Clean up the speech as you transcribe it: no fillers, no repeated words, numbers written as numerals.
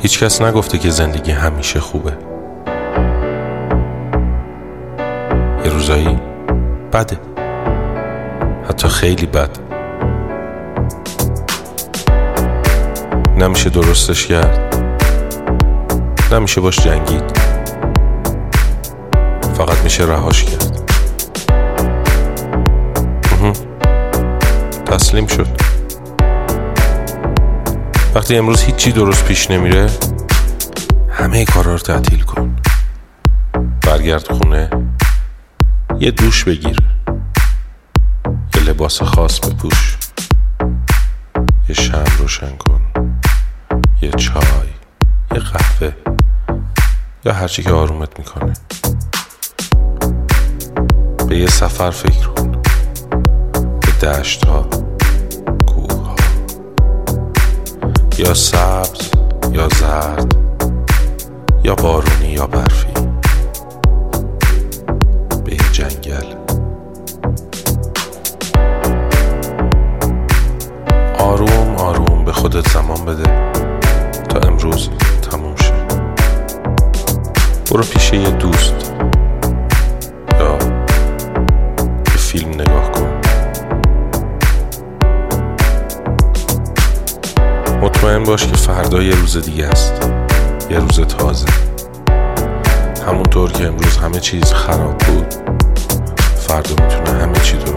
هیچ کس نگفته که زندگی همیشه خوبه. یه روزایی بده، حتی خیلی بد. نمیشه درستش کرد، نمیشه باش جنگید، فقط میشه رهاش کرد. تسلیم شد. وقتی امروز هیچی درست پیش نمیره، همه کارا رو تعطیل کن. برگرد خونه، یه دوش بگیر، یه لباس خاص بپوش، یه شمع روشن کن، یه چای، یه قهوه، یا هرچی که آرومت میکنه. به یه سفر فکر کن، به دشت ها، کوه ها، یا سبز یا زرد، یا بارونی یا برفی، به یه جنگل. آروم آروم به خودت زمان بده تا امروز تموم شه. برو پیش یه دوست یا یه فیلم نگاه کن. مطمئن باش که فردا یه روز دیگه است، یه روز تازه. همونطور که امروز همه چیز خراب بود، فردا میتونه همه چی درست